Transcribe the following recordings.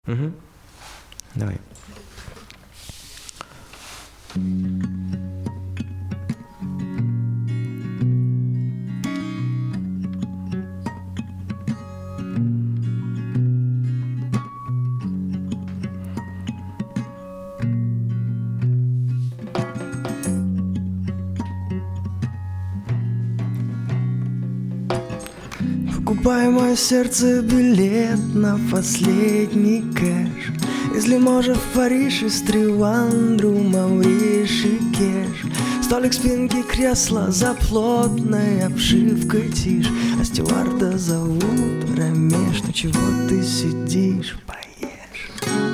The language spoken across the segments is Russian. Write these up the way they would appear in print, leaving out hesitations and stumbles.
Угу. Давай. Покупай мое сердце билет на последний кэш. Если можешь в Париж, из Тривандру, Мавришикеш. Столик, спинки, кресла за плотной обшивкой тишь. А стюарда зовут Рамеш. Ну чего ты сидишь? Поешь.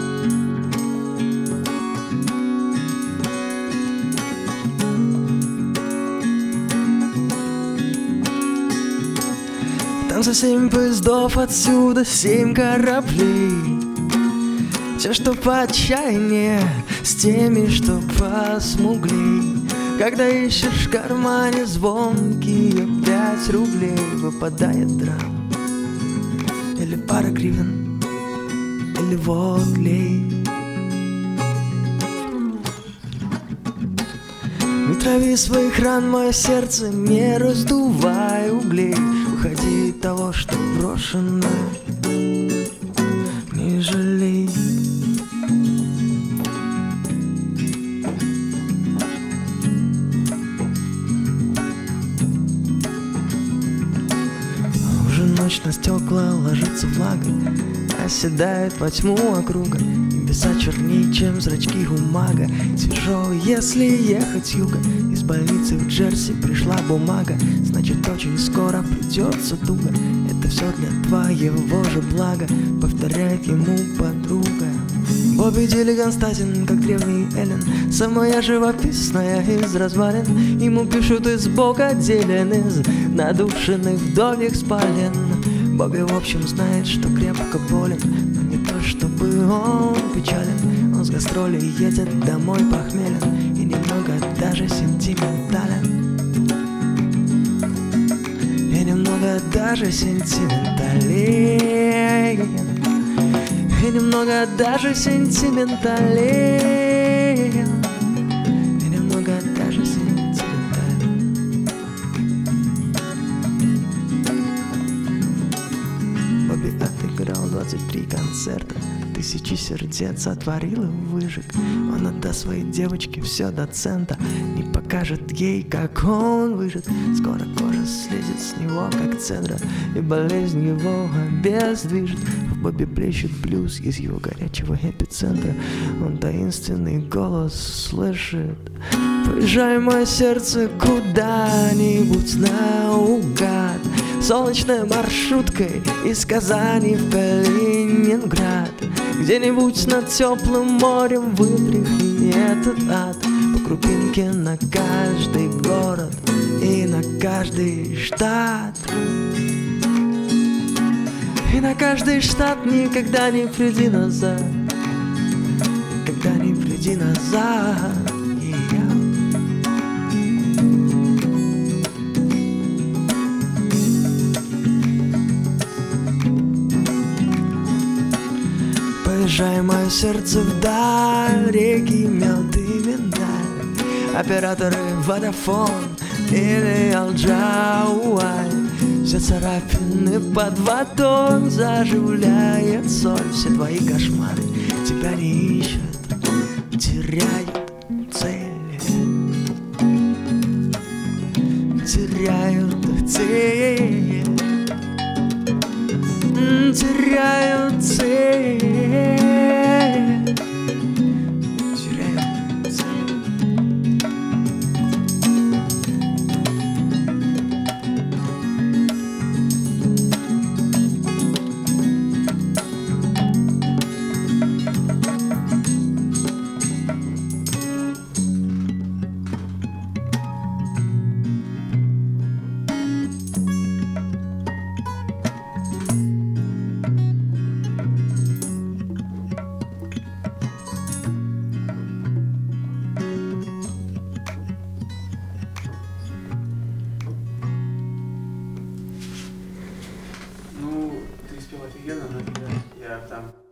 Там за 7 поездов отсюда 7 кораблей. Те, что поотчаяннее, с теми, что посмуглей. Когда ищешь в кармане звонкие 5 рублей, выпадает драм или пара гривен, или водлей. Не трави своих ран, мое сердце, не раздувай углей. Уходи от того, что брошено, не жалей. Уже ночь, на стекла ложится влага, оседает во тьму округа. Небеса чернее, чем зрачки у мага. Свежо, если ехать с юга. Из больницы в Джерси пришла бумага. Значит, очень скоро придется туго. Это все для твоего же блага, повторяет ему подруга. Бобби Диллиган статен, как древний Эллен, самая живописная из развалин. Ему пишут из Бога отделен, из надушенных вдовьих спален. Бобби в общем знает, что крепко болен, но не то чтобы он печален. Он с гастролей едет домой похмелен и немного даже сентиментален. И немного даже сентиментален. И немного даже сентиментален. И немного даже сентиментален. Бобби отыграл 23 концерта, 1000 сердец отворил и выжег. Он отдаст своей девочке все до цента, не покажет ей, как он выжит. Скоро кожа слезет с него, как цедра, и болезнь его обездвижит. В Бобби плещет блюз из его горячего эпицентра. Он таинственный голос слышит. Поезжай, мое сердце, куда-нибудь наугад, солнечной маршруткой из Казани в Калининград. Где-нибудь над теплым морем вытряхни этот ад по крупинке на каждый город и на каждый штат. И на каждый штат никогда не приди назад, никогда не приди назад. Поезжай, мое сердце, вдаль, реки, мед и миндаль, операторы Водафон или Алджауаль. Все царапины под водой заживляет соль. Все твои кошмары тебя не ищут, теряют цель, теряют цель, теряют цель, теряют цель. Офигенно, но я там